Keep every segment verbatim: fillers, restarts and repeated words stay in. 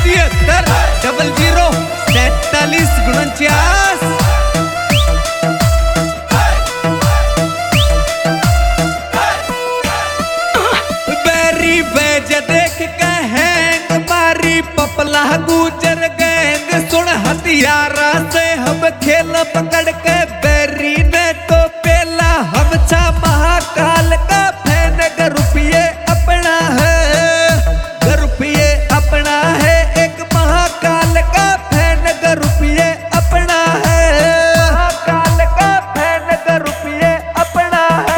तिहत्तर double zero सैतालीस उनचास। बैरी बैज देख कहेंग मारी पपला गुजर गैंग। सुन हथियारा से हम खेल पकड़ के बैरी ने तो पेला। हम छा महाकाल का फैन रुपये अपना है, रुपये अपना है। एक महाकाल का फैन रुपये अपना है, महाकाल का फैन रुपये अपना है।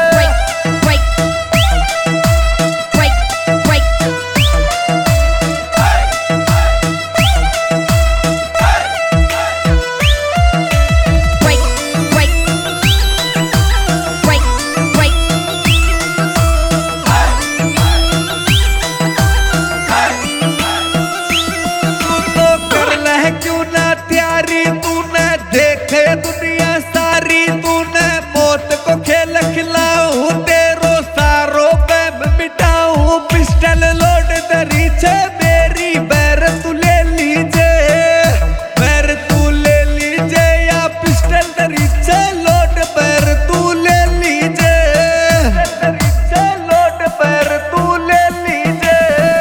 क्यों ना त्यारी तूने देखे दुनिया सारी। तूने मौत को खेल खिलाऊं तेरो सारो बैम मिटाऊं। पिस्टल लोड दरी छे मेरी बैर तू ले लीजे, बैर तू ले लीजे या पिस्टल दरी छे लोड बैर तू ले लीजे, दरी छे लोड बैर तू ले लीजे।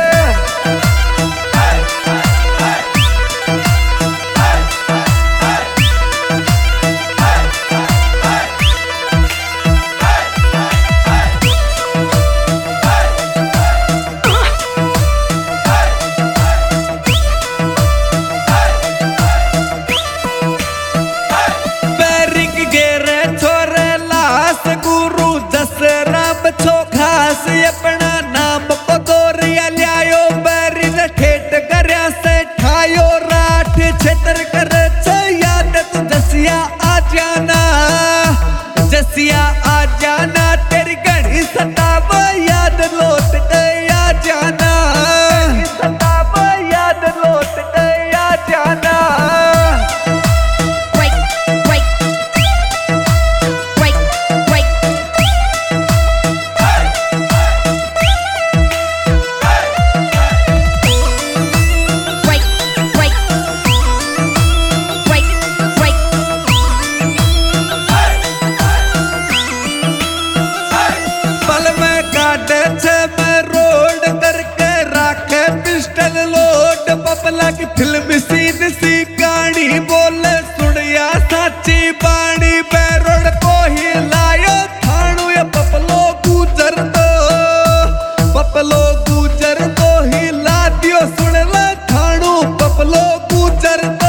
गुरु दशराम छो घास अपना नाम को दोरिया लियायो। बैरी ने ठेठ करया से ठायो राठ छेतर कर याद तू जसिया आ जाना, जसिया आ जाना। तेरी घड़ी सताव याद लौट के आ जाना, सताव याद लौट के आ जाना। पपला की फिल्म सीन सी गाड़ी बोले सुनिया साची बाणी। बैरोड को ही लायो थानू या पपलो गुजर दो, पपलो गुजर दो ही ला दियो। सुन ला थानू पपलो गुजर दो।